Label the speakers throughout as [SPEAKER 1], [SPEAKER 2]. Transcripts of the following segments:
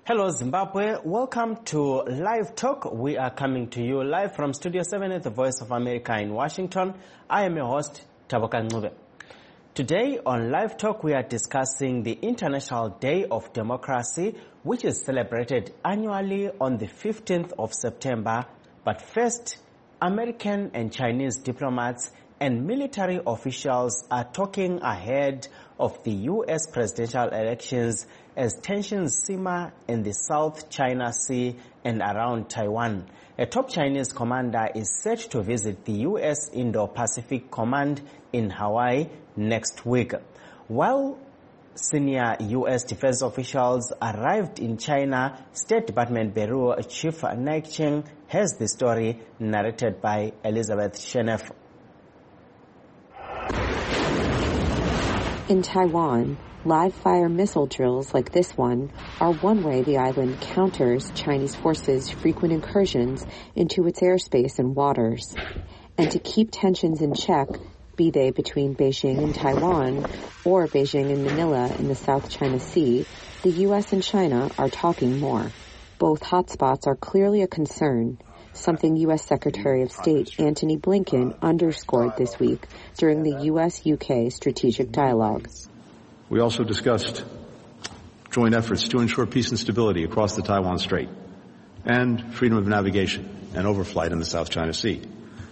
[SPEAKER 1] Hello Zimbabwe, welcome to Live Talk. We are coming to you live from Studio 7 at the Voice of America in Washington. I am your host, Taboka Ncube. Today on Live Talk we are discussing the International Day of Democracy, which is celebrated annually on the 15th of September. But first, American and Chinese diplomats and military officials are talking ahead of the U.S. presidential elections as tensions simmer in the South China Sea and around Taiwan. A top Chinese commander is set to visit the U.S. Indo-Pacific Command in Hawaii next week. While senior U.S. defense officials arrived in China, State Department Bureau Chief Naik Cheng has the story narrated by Elizabeth Shenef.
[SPEAKER 2] In Taiwan, live-fire missile drills like this one are one way the island counters Chinese forces' frequent incursions into its airspace and waters. And to keep tensions in check, be they between Beijing and Taiwan or Beijing and Manila in the South China Sea, the U.S. and China are talking more. Both hotspots are clearly a concern, something U.S. Secretary of State Antony Blinken underscored this week during the U.S.-UK strategic dialogue.
[SPEAKER 3] We also discussed joint efforts to ensure peace and stability across the Taiwan Strait and freedom of navigation and overflight in the South China Sea.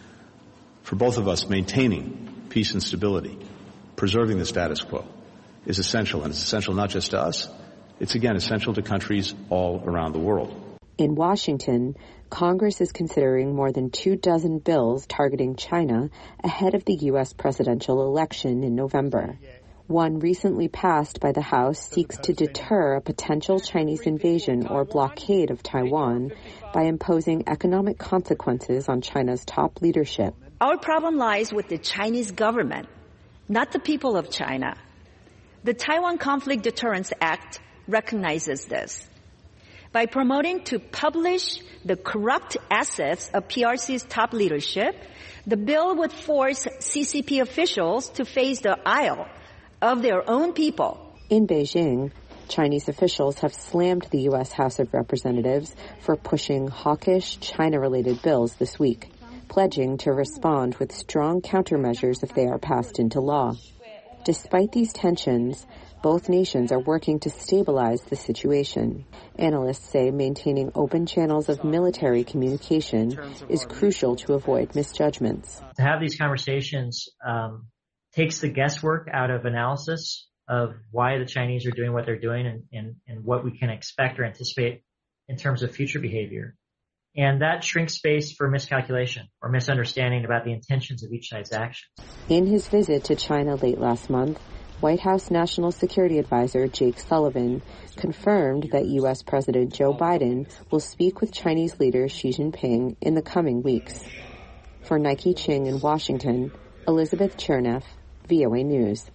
[SPEAKER 3] For both of us, maintaining peace and stability, preserving the status quo, is essential, and it's essential not just to us, it's again essential to countries all around the world.
[SPEAKER 2] In Washington, Congress is considering more than 24 bills targeting China ahead of the U.S. presidential election in November. One recently passed by the House seeks to deter a potential Chinese invasion or blockade of Taiwan by imposing economic consequences on China's top leadership.
[SPEAKER 4] Our problem lies with the Chinese government, not the people of China. The Taiwan Conflict Deterrence Act recognizes this. By promoting to publish the corrupt assets of PRC's top leadership, the bill would force CCP officials to face the ire of their own people.
[SPEAKER 2] In Beijing, Chinese officials have slammed the U.S. House of Representatives for pushing hawkish China-related bills this week, pledging to respond with strong countermeasures if they are passed into law. Despite these tensions, both nations are working to stabilize the situation. Analysts say maintaining open channels of military communication is crucial to avoid misjudgments.
[SPEAKER 5] To have these conversations takes the guesswork out of analysis of why the Chinese are doing what they're doing and what we can expect or anticipate in terms of future behavior. And that shrinks space for miscalculation or misunderstanding about the intentions of each side's actions.
[SPEAKER 2] In his visit to China late last month, White House National Security Advisor Jake Sullivan confirmed that U.S. President Joe Biden will speak with Chinese leader Xi Jinping in the coming weeks. For Naik Cheng in Washington, Elizabeth Cherneff, VOA News.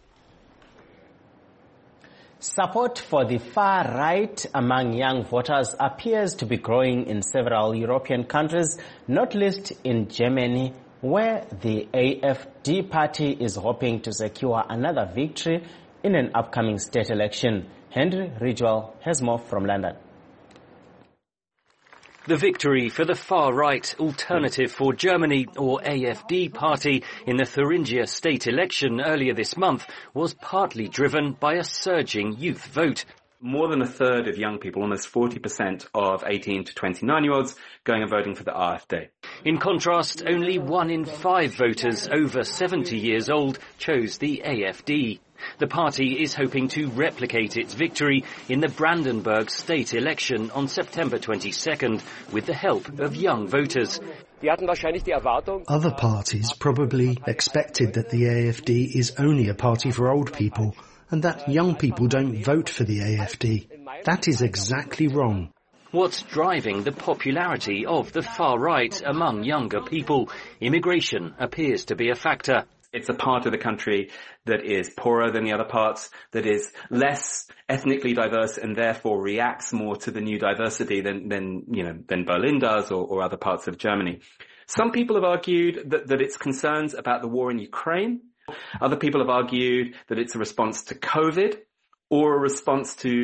[SPEAKER 1] Support for the far right among young voters appears to be growing in several European countries, not least in Germany, where the AfD party is hoping to secure another victory in an upcoming state election. Henry Ridgwell has more from London.
[SPEAKER 6] The victory for the far-right Alternative for Germany, or AfD party, in the Thuringia state election earlier this month was partly driven by a surging youth vote.
[SPEAKER 7] More than a third of young people, almost 40% of 18 to 29-year-olds, going and voting for the AfD.
[SPEAKER 6] In contrast, only 1 in 5 voters over 70 years old chose the AfD. The party is hoping to replicate its victory in the Brandenburg state election on September 22nd with the help of young voters.
[SPEAKER 8] Other parties probably expected that the AfD is only a party for old people and that young people don't vote for the AfD. That is exactly wrong.
[SPEAKER 6] What's driving the popularity of the far right among younger people? Immigration appears to be a factor.
[SPEAKER 7] It's a part of the country that is poorer than the other parts, that is less ethnically diverse and therefore reacts more to the new diversity than Berlin does or other parts of Germany. Some people have argued that it's concerns about the war in Ukraine. Other people have argued that it's a response to COVID or a response to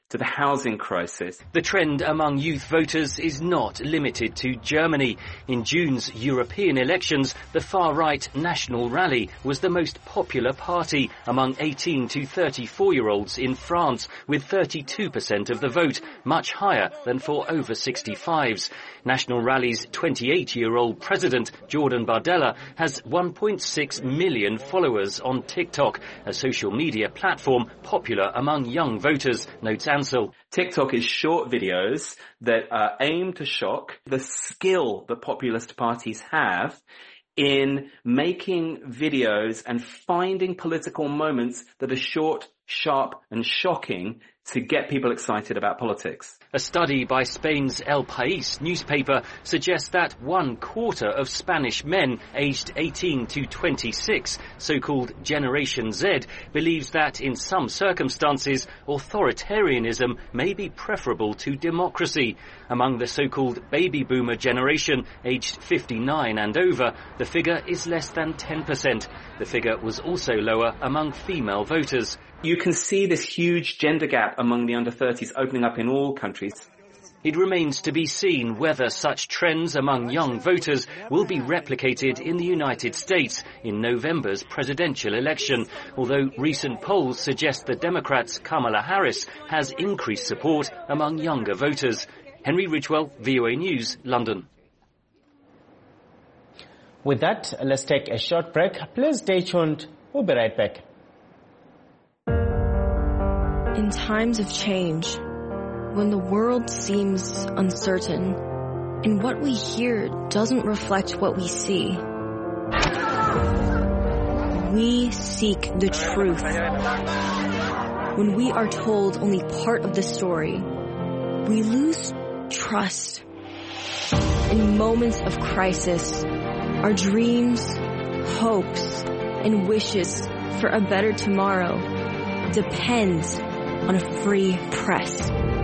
[SPEAKER 7] to the housing crisis.
[SPEAKER 6] The trend among youth voters is not limited to Germany. In June's European elections, the far-right National Rally was the most popular party among 18 to 34-year-olds in France, with 32% of the vote, much higher than for over 65s. National Rally's 28-year-old president, Jordan Bardella, has 1.6 million followers on TikTok, a social media platform popular among young voters, notes Ansel.
[SPEAKER 7] TikTok is short videos that are aimed to shock. The skill that populist parties have in making videos and finding political moments that are short, sharp and shocking to get people excited about politics.
[SPEAKER 6] A study by Spain's El País newspaper suggests that 1/4 of Spanish men aged 18 to 26, so-called Generation Z, believes that in some circumstances authoritarianism may be preferable to democracy. Among the so-called baby boomer generation, aged 59 and over, the figure is less than 10%. The figure was also lower among female voters.
[SPEAKER 7] You can see this huge gender gap among the under-30s opening up in all countries.
[SPEAKER 6] It remains to be seen whether such trends among young voters will be replicated in the United States in November's presidential election, although recent polls suggest the Democrats' Kamala Harris has increased support among younger voters. Henry Ridgwell, VOA News, London.
[SPEAKER 1] With that, let's take a short break. Please stay tuned. We'll be right back.
[SPEAKER 9] In times of change, when the world seems uncertain and what we hear doesn't reflect what we see, we seek the truth. When we are told only part of the story, we lose trust. In moments of crisis, our dreams, hopes, and wishes for a better tomorrow depends on a free press.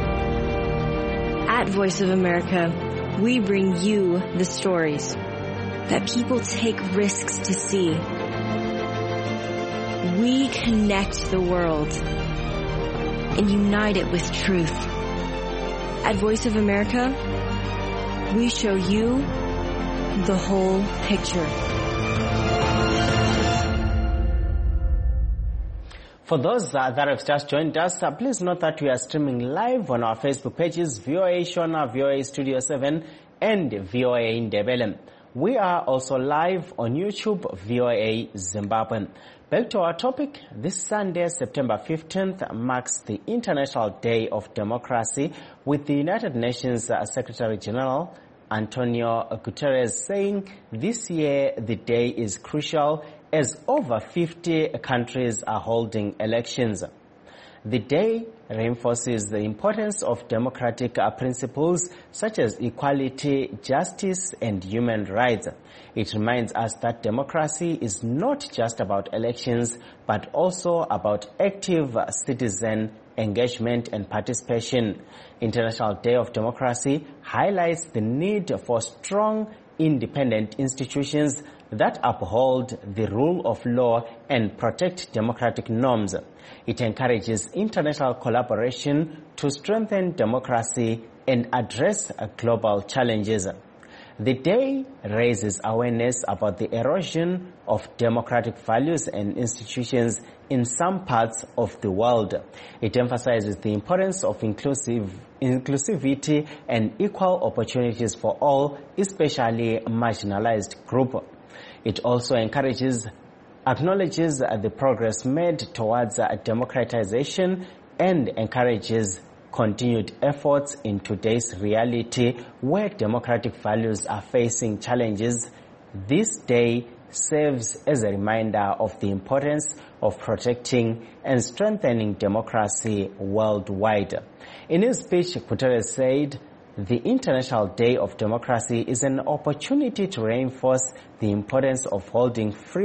[SPEAKER 9] At Voice of America, we bring you the stories that people take risks to see. We connect the world and unite it with truth. At Voice of America, we show you the whole picture.
[SPEAKER 1] For those that have just joined us, please note that we are streaming live on our Facebook pages, VOA Shona, VOA Studio 7, and VOA Ndebele. We are also live on YouTube, VOA Zimbabwe. Back to our topic, this Sunday, September 15th, marks the International Day of Democracy, with the United Nations Secretary General Antonio Guterres saying this year the day is crucial as over 50 countries are holding elections. The day reinforces the importance of democratic principles such as equality, justice, and human rights. It reminds us that democracy is not just about elections, but also about active citizen engagement and participation. International Day of Democracy highlights the need for strong, independent institutions that uphold the rule of law and protect democratic norms. It encourages international collaboration to strengthen democracy and address global challenges. The day raises awareness about the erosion of democratic values and institutions in some parts of the world. It emphasizes the importance of inclusivity and equal opportunities for all, especially marginalized groups. It also acknowledges the progress made towards democratization and encourages continued efforts in today's reality where democratic values are facing challenges. This day serves as a reminder of the importance of protecting and strengthening democracy worldwide. In his speech, Guterres said, "The International Day of Democracy is an opportunity to reinforce the importance of upholding free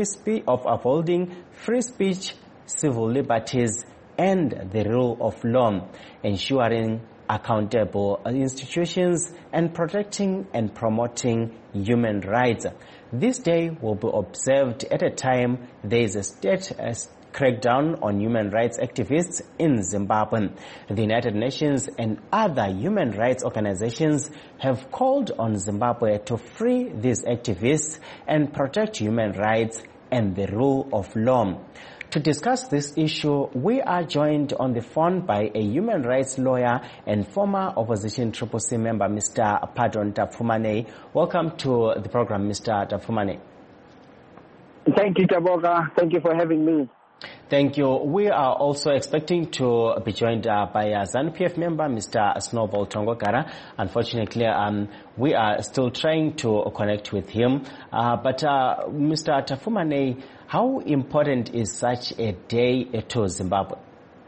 [SPEAKER 1] speech, civil liberties, and the rule of law, ensuring accountable institutions, and protecting and promoting human rights." This day will be observed at a time there is a crackdown on human rights activists in Zimbabwe. The United Nations and other human rights organizations have called on Zimbabwe to free these activists and protect human rights and the rule of law. To discuss this issue, we are joined on the phone by a human rights lawyer and former opposition CCC member, Mr. Pardon Tafumane. Welcome to the program, Mr. Tafumane.
[SPEAKER 10] Thank you, Taboka. Thank you for having me.
[SPEAKER 1] Thank you. We are also expecting to be joined by a ZANU-PF member, Mr. Snowball Tongogara. Unfortunately, we are still trying to connect with him. But Mr. Tafumane, how important is such a day to Zimbabwe?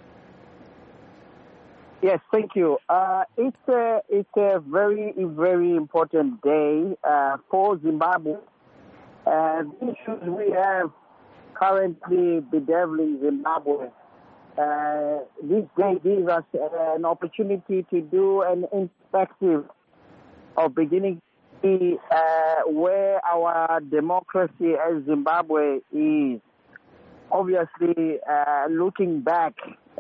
[SPEAKER 10] Yes, thank you. It's a very, very important day for Zimbabwe. The issues we have currently bedeviling Zimbabwe. This day gives us an opportunity to do an introspective of beginning to see where our democracy as Zimbabwe is. Obviously, looking back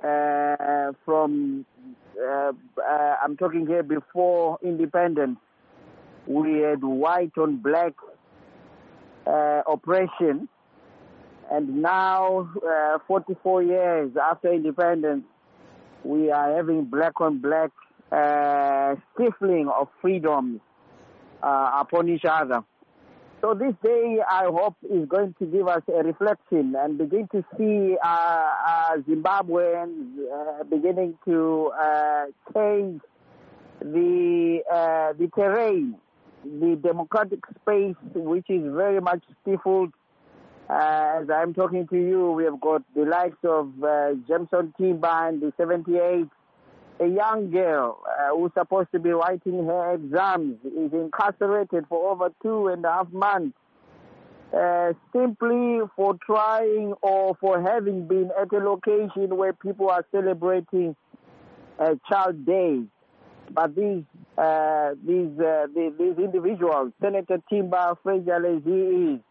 [SPEAKER 10] from, I'm talking here before independence, we had white on black oppression. And now, 44 years after independence, we are having black on black stifling of freedoms upon each other. So this day, I hope, is going to give us a reflection and begin to see Zimbabweans beginning to change the terrain, the democratic space, which is very much stifled. As I'm talking to you, we have got the likes of Jameson Timber in the 78, a young girl who's supposed to be writing her exams, is incarcerated for over 2.5 months, simply for trying or for having been at a location where people are celebrating Child Day. But these individuals, Senator Timber, fragile as he is,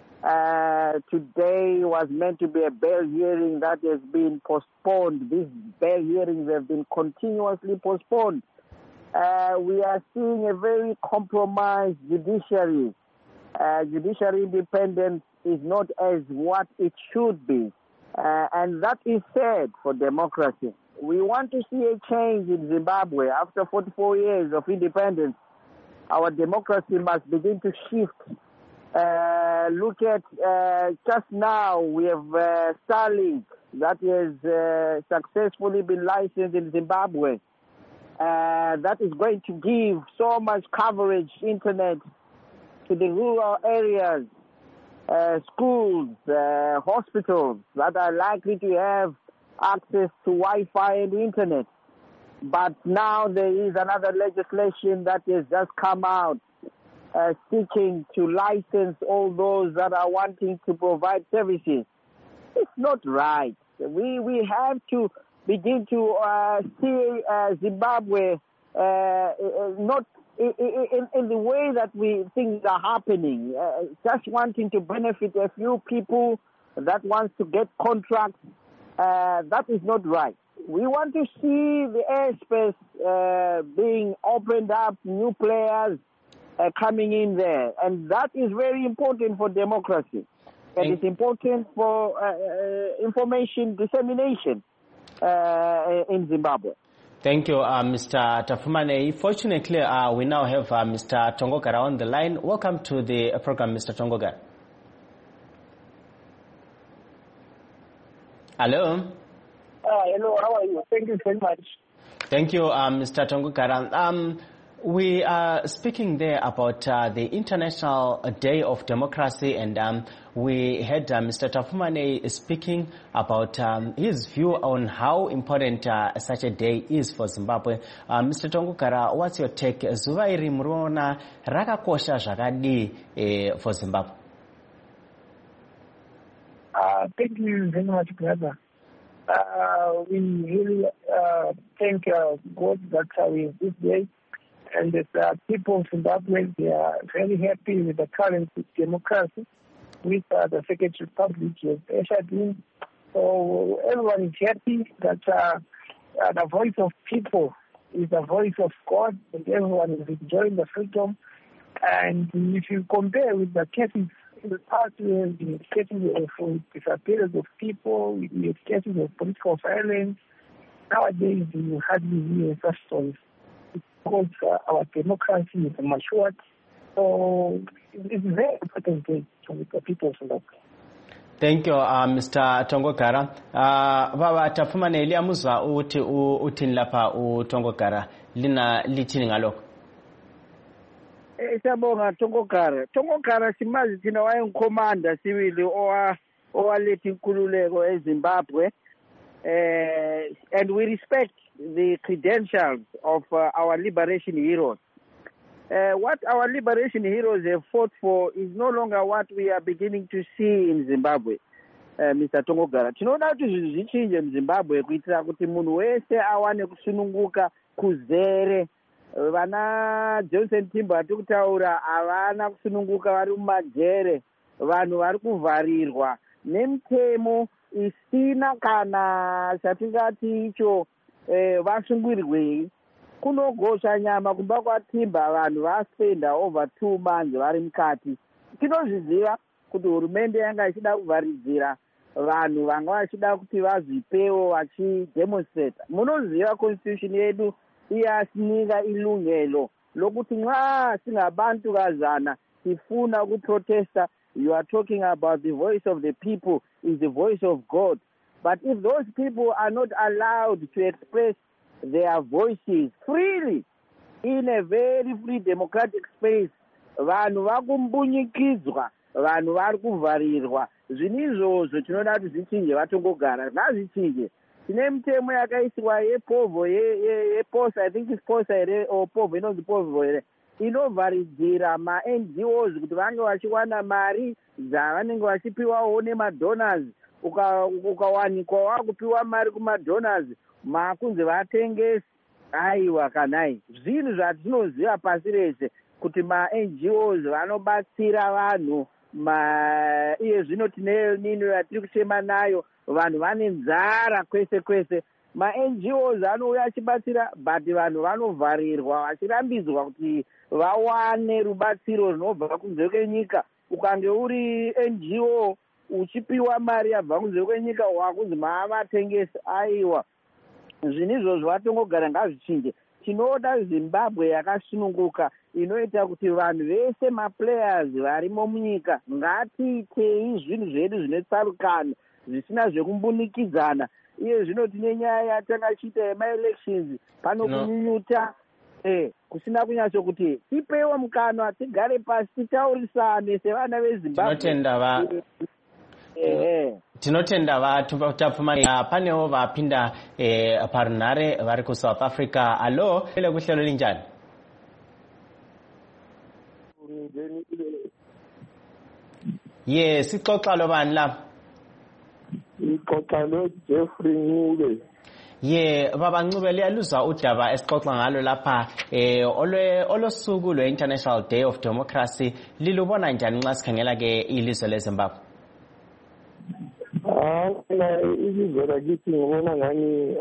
[SPEAKER 10] today was meant to be a bail hearing that has been postponed. These bail hearings have been continuously postponed. We are seeing a very compromised judiciary. Judiciary independence is not as what it should be. And that is sad for democracy. We want to see a change in Zimbabwe. After 44 years of independence, our democracy must begin to shift. Look at just now we have Starlink that has successfully been licensed in Zimbabwe. That is going to give so much coverage, internet, to the rural areas, schools, hospitals that are likely to have access to Wi-Fi and internet. But now there is another legislation that has just come out seeking to license all those that are wanting to provide services. It's not right. We have to begin to see Zimbabwe not in the way that things are happening, just wanting to benefit a few people that wants to get contracts. That is not right. We want to see the airspace being opened up, new players coming in there. And that is very important for democracy. And it's important for information dissemination in Zimbabwe.
[SPEAKER 1] Thank you, Mr. Tafumane. Fortunately, we now have Mr. Tongogara on the line. Welcome to the program, Mr. Tongogara. Hello.
[SPEAKER 10] Hello, how are you? Thank you very much.
[SPEAKER 1] Thank you, Mr. Tongogara. We are speaking there about the International Day of Democracy, and we had Mr. Tafumane speaking about his view on how important such a day is for Zimbabwe. Mr. Tongogara, what's your take? Zuva iri murona rakakosha zvakadii for Zimbabwe?
[SPEAKER 11] Thank you very much, brother. We really thank God that we have this day. And the people of Zimbabwe, they are very happy with the current democracy, with the Second Republic has ushered in So everyone is happy that the voice of people is the voice of God, and everyone is enjoying the freedom. And if you compare with the cases in the past, we have been cases of disappearance of people, we have cases of political violence. Nowadays, you hardly hear such stories because our democracy is matured. So it's very important to the people of Zimbabwe.
[SPEAKER 1] Thank you, Mr. Tongogara. Baba tafumane iliyamuzwa uthini lapha uTongogara lina lithini ngalokho?
[SPEAKER 10] Siyabonga Tongogara simazi thina wayengikhomanda sibili owaletha inkululeko eZimbabwe, and we respect the credentials of our liberation heroes. What our liberation heroes have fought for is no longer what we are beginning to see in Zimbabwe, Mr. Tongogara. Tinoda kuti zvinhu zvichinje muZimbabwe kuitira kuti munhu wese awane kusununguka kuzere. Vana Johnson Timber ati kutaura havana kusununguka vari mumajere, vanhu vari kuvharirwa nemitemo isina kana chatingati icho vasungirirwei. Kunogosha nyama kumba kwaTimber vanhu vaspenda over 2 months vari mukati. Tinozviziva kuti hurumende yanga ichida kuvharidzira vanhu vanga vachida kuti vazvipewo vachidemonstrate. Munoziva constitution yedu iyasinika ilungelo lokuti nxa singabantu kazana sifuna ukuprotesta, you are talking about the voice of the people is the voice of God. But if those people are not allowed to express their voices freely in a very free democratic space, vanhu vakumbunyikidzwa, vanhu vari kuvharirwa. Zvinhu izvozvo tinoda kuti zvichinje vatongogara, ngazvichinje. Tine mitemo yakaiswa yepovo yeposa, I think it's posa here or povo, inonzi povo here, inovharidzira ma-NGOs kuti vange vachiwana mari dzavanenge vachipiwawo nemadonors. Ukawanikwa wakupiwa mari kumadonors makunzi vatengesi, aiwa kanai. Zvinhu zvatinoziva pasi rese kuti ma-NGOs vanobatsira vanhu, iye zvino tine nini yatiri kushema nayo, vanhu vane nzara kwese kwese. Ma-NGOs anouya achibatsira, but vanhu vanovharirwa vachirambidzwa kuti vawane rubatsiro runobva kunze kwenyika. Ukange uri NGO uchipiwa mari yabva kunze kwenyika wakunzi maavatengesi, aiwa. Zvinhu izvozvo vatongogara ngazvichinje. Tinoda Zimbabwe yakasununguka inoita kuti vanhu vese maplayers varimo munyika ngatiitei zvinhu zvedu zvinetsarukano zvisina zvekumbunikidzana. Iye zvino tine nyaya yatanga chiita yema-elections pano kunyunyuta, kusina kunyatso kuti tipewo mukana tigare pasi titaurisane sevana veZimbabwe.
[SPEAKER 1] Tinotenda vatapfumana panewo vapinda parunhare vari kuSouth Africa. Allo, ile kuhlelo linjani? Yes, sixoxa lo bani la?
[SPEAKER 12] Ixoxa lo Jeffrey Ncube.
[SPEAKER 1] Baba Ncube, liyaluzwa udaba esixoxa ngalo lapha olosuku lwe-International Day of Democracy. Lilubona njani nxa sikhangela ke ilizwe leZimbabwe?
[SPEAKER 12] Ilizwe lakithi ngibona ngani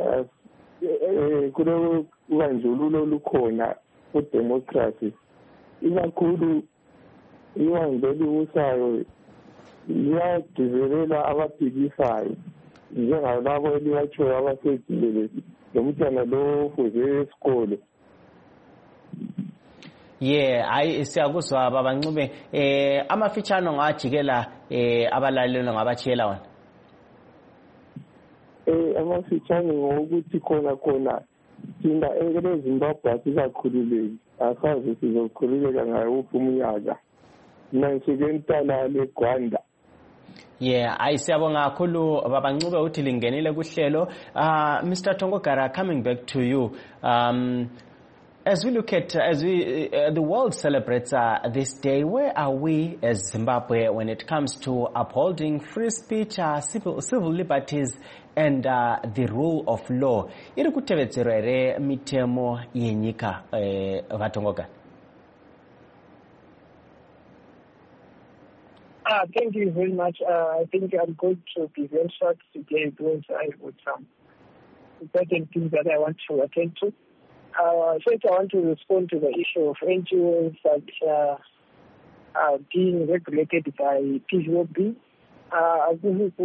[SPEAKER 12] kulobandlululo olukhona kudemocracy, ikakhulu ibandla usayo liyadizelela abaphikisayo njengalabo elibatshoyo abasejele lomntwana lo fuze esikolo.
[SPEAKER 1] Hayi siyakuzwa Baba Ncube. Amafitshano ngajikela abalaleli ngabachiyela wona.
[SPEAKER 12] Amafitshane ngokuthi khona thina eZimbabwe asikakhululeki, asazi sizokhululeka ngayo uphi umnyaka. Mina ngisuke eNtalala eGwanda.
[SPEAKER 1] Hayi siyabonga kakhulu Baba Ncube uthi lingenile kuhlelo. Mr. Tongogara, coming back to you. As we look at, the world celebrates this day, where are we as Zimbabwe when it comes to upholding free speech, civil liberties, and the rule of law? Iri kutevedzerwa here mitemo yenyika Vatongogara?
[SPEAKER 11] Thank you very much. I think I'm going to be very short today because I have some important things that I want to attend to. First, I want to respond to the issue of NGOs that are being regulated by PVOB. Even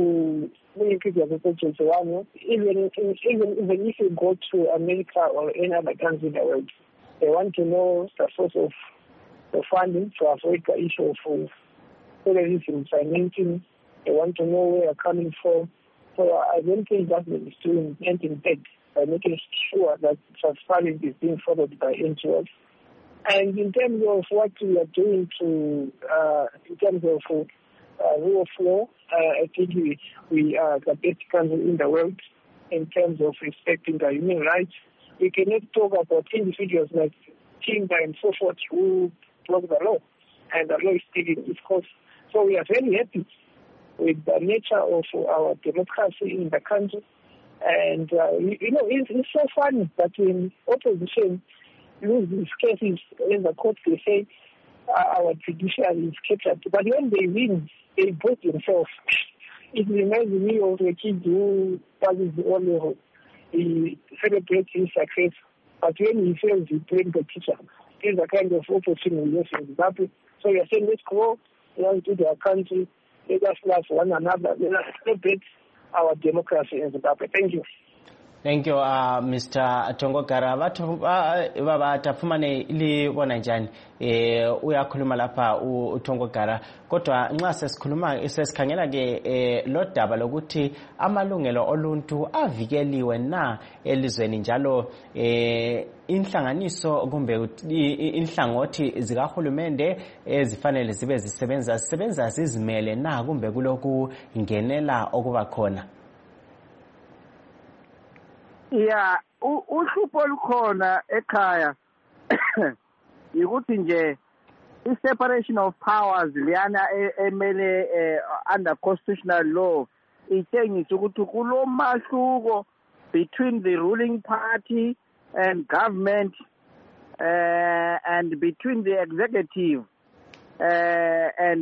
[SPEAKER 11] if you go to America or any other country in the world, they want to know the source of the funding to avoid the issue of terrorism financing. They want to know where you're coming from. So I don't think government is doing anything bad by making sure that transparency is being followed by NGOs. And in terms of what we are doing in terms of rule of law, I think we are the best country in the world in terms of respecting the human rights. We cannot talk about individuals like Timber and so forth who broke the law, and the law is taking its course. So we are very happy with the nature of our democracy in the country. And, it's so funny that when opposition lose these cases in the court, they say our judiciary is captured. But when they win, they vote themselves. It reminds me of a kid who passes the O-level. He celebrates his success, but when he fails, he blames the teacher. This is the kind of opposition we have in Zimbabwe. So we are saying, let's go to their country, let us love one another, let us celebrate our democracy in Zimbabwe. Thank you.
[SPEAKER 1] Thank you, Mr. Tongogara. Baba tafumane ili bona njani uyakhuluma lapha uTongogara, kodwa nxa sesikhangela ke lodaba lokuthi amalungelo oluntu avikeliwe na elizweni, njalo inhlanganiso kumbe inhlangothi zikahulumende ezifanele zibe zisebenza zizimele na kumbe kuloku ngenela okuba khona?
[SPEAKER 10] Yeah, uhlupho olukhona ekhaya ukuthi nje i-separation of powers liyana emele under constitutional law itshengisa ukuthi kulomahluko between the ruling party and government and between the executive and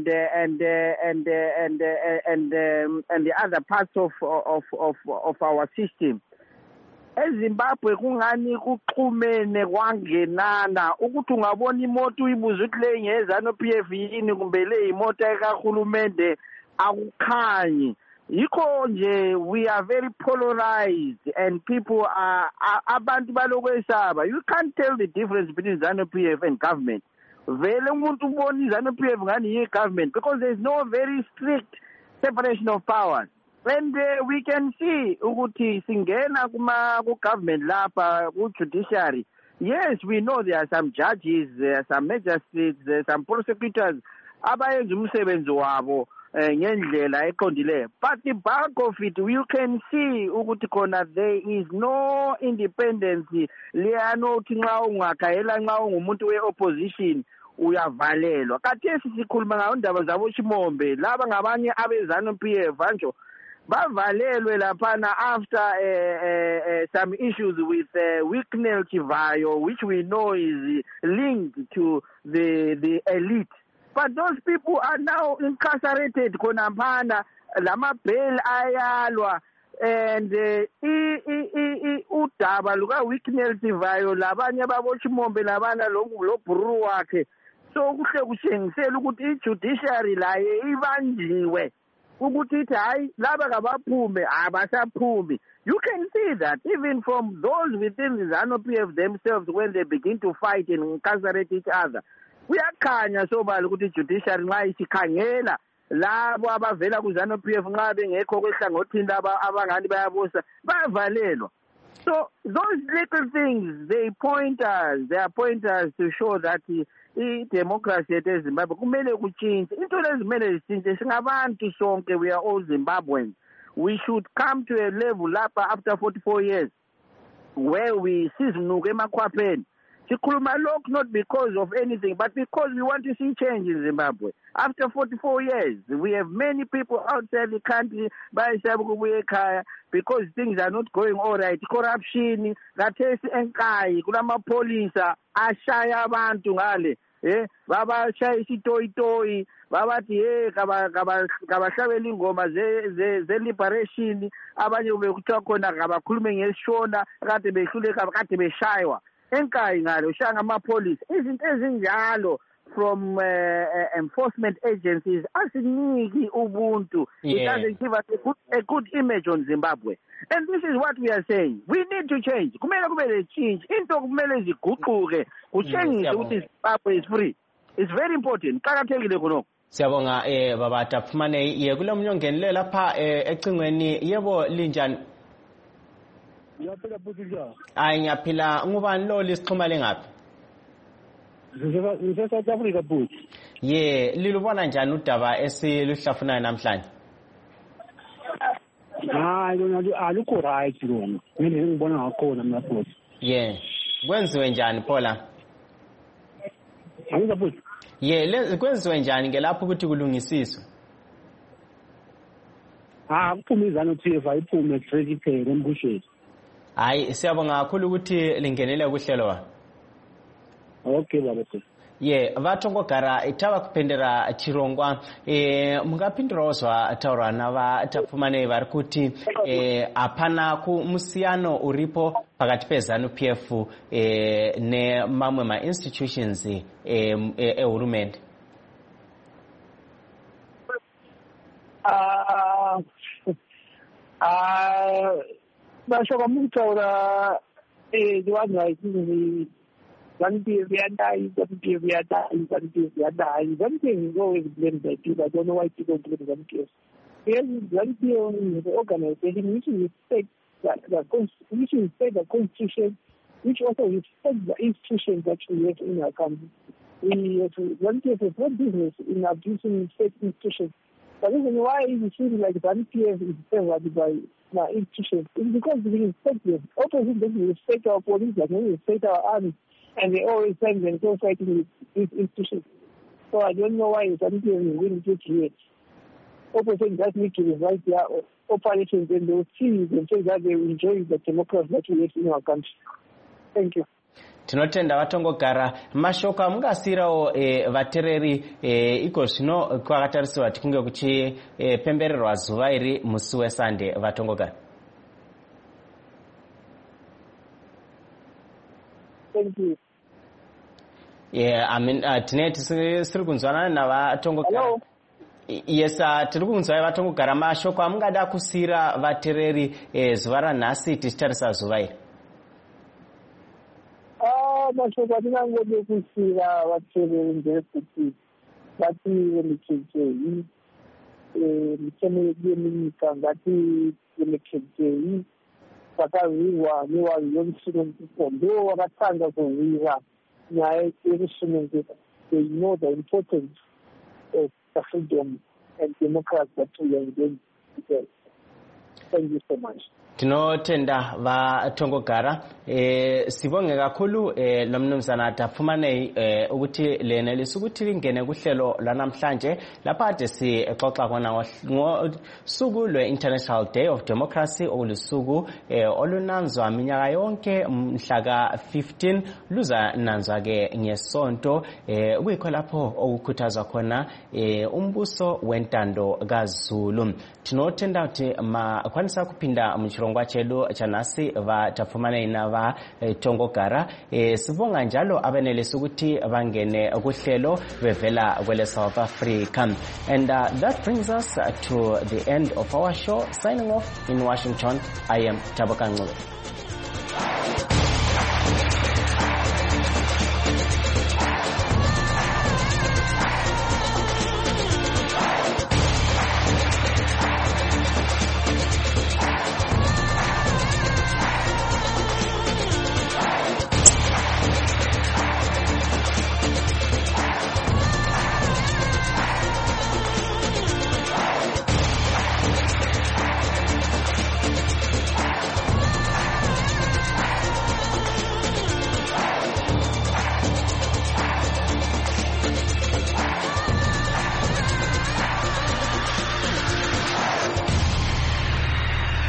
[SPEAKER 10] the other parts of our system. eZimbabwe kungani kuxhumene kwangenana ukuthi ungabona imoto uyibuza ukuthi le ngezano PF yini kumbe le imoto ekahulumende akukhanyi. Yikho nje we are very polarized and people are abantu balokwesaba. You can't tell the difference between ZANU-PF and government. Vele umuntu ubona ZANU-PF ngani yi government because there is no very strict separation of powers. And we can see ukuthi singena ku government lapha ku judiciary. Yes, we know there are some judges, there are some magistrates, there are some prosecutors abayenza umsebenzi wabo ngendlela eqondileyo. But the bulk of it, you can see ukuthi khona there is no independence. Liyano uthi nxa ungakhayela nxa ungumuntu we-opposition uyavalelwa. Khathesi sikhuluma ngandaba zabo Chimombe laba ngabanye abeZANU-PF anjo bavalelwe laphana after some issues with Wicknell Chivayo, which we know is linked to the elite. But those people are now incarcerated konaphana, lama bail ayalwa, and udaba luka Wicknell Chivayo labanye babo Chimombe labana lo bhuru wakhe. So kuhle kutshengisela ukuthi i-judiciary laye ibanjiwe. You can see that even from those within the ZANU-PF themselves when they begin to fight and incarcerate each other. We are kanya so bali ukuthi judiciary nxa isikhangela labo abavela ku ZANU-PF nxa bengekho kwehlangothini laba abangani bayabosa bayavalelwa. So those little things, they are pointers to show that democracy at Zimbabwe kumele kuchinje. Into lezimele zichinje singabantu sonke, we are all Zimbabweans. We should come to a level lapha after 44 years where we siznuke emakhwapheni. Sikhuluma lokhu not because of anything but because we want to see change in Zimbabwe. After 44 years, we have many people outside the country because things are not going all right. Corruption, kathesi enkayi, kulamapolisa ashaya abantu ngale. Baba shaya isitoyi babathi hey kabahlabela ingoma ze liberation, abanye bekuthiwa khona kabakhulume ngesishona kade behluleka kade beshaywa enkayi ngalo shanga amapolice. Izinto ezinjalo from enforcement agencies asiniki ubuntu. It doesn't give us a good image on Zimbabwe. And this is what we are saying. We need to change. Kumele kube change. Into kumele ziguquke. Kuchangise ukuthi Zimbabwe is free. It's very important. Qakathekile khonokho.
[SPEAKER 1] Siyabonga baba Taphumane. Ye kulomunye ongenile lapha ecingweni yebo linjani?
[SPEAKER 13] Ngiyaphila futhi njani?
[SPEAKER 1] Hayi ngiyaphila. Ngubani lo lisixhuma lengaphi?
[SPEAKER 13] South Africa futhi.
[SPEAKER 1] Ye lilubona njani udaba esiluhlafunayo namhlanje?
[SPEAKER 13] Hayi lona alukho right lona. Mina ngibona ngakhona mina futhi.
[SPEAKER 1] Ye kwenziwe njani Paula?
[SPEAKER 13] Angiza futhi.
[SPEAKER 1] Ye kwenziwe njani ngelapho ukuthi kulungisiswe?
[SPEAKER 13] Kuphume izano TV iphume straight iphele embusheni.
[SPEAKER 1] Hayi siyabonga kakhulu ukuthi lingenele kuhlelo wa.
[SPEAKER 13] Okay baba.
[SPEAKER 1] Ye vatongogara itava kupendera chirongwa mungapindirozwa taura nava Taphumane vari kuti hapana kumusiyano uripo pakati peZANU-PF nemamwe ma-institutions ehurumende.
[SPEAKER 11] Bashoka mukutaura vanhu vaiti ZANU-PF yadai, ZANU-PF yadai, ZANU-PF yadai. ZANU-PF is always blamed by people. I don't know why people blame ZANU-PF. Yes, ZANU-PF is an organization which respects the constitution, which also respects the institutions that we have in our country. ZANU-PF has no business in abusing state institutions. The reason why it seems like ZANU-PF is favored by institutions is because we respect them. Opposite doesn't respect our police, like we respect our army. And they always find themselves fighting with these institutions. So I don't know why ZANU-PF is willing to create. Opposition just need to revise their operations and they will see themselves that they will enjoy the democracy that we have in our country. Thank you.
[SPEAKER 1] Tinotenda vatongogara mashoko amungasirawo vatereri iko zvino kwakatarisirwa kuti kunge kuchipembererwa zuva iri musi weSunday vatongogara.
[SPEAKER 11] Thank you.
[SPEAKER 1] Yeah, I mean, tine tisiri kunzwanana navatongogara. Yes, tiri kunzwa vatongogara mashoko amungada kusira vatereri zuva ranhasi tichitarisa zuva iri.
[SPEAKER 11] Mashoko atinangode kusira vatereri ndekuti ngatilemekedzei mitemo yedu yemunyika ngatilemekedzei vakarwirwa nevanhu vemusununguko ndo vakatanga kurwira nyaya yemusununguko. They know the importance of the freedom and democracy that we are enjoying today. Thank you so much.
[SPEAKER 1] Tinotenda vatongogara sibonge kakhulu lomnumzana Taphumane ukuthi lena lisukuthi lingene kuhlelo lanamhlanje lapha ade sixoxa khona ngosuku lwe-International Day of Democracy olusuku olunanzwa minyaka yonke mhla ka-15 luzananzwa ke ngesonto kuyikho lapho okukhuthazwa khona umbuso wentando kaZulu. Tinotenda ukuthi makwanisa kuphinda mchirongwa chedu chanasi vaTaphumane na vatongogara sibonga njalo abenelisa ukuthi bangene kuhlelo bevela kwele South Africa. And that brings us to the end of our show. Signing off in Washington, I am Thaboka Ncube.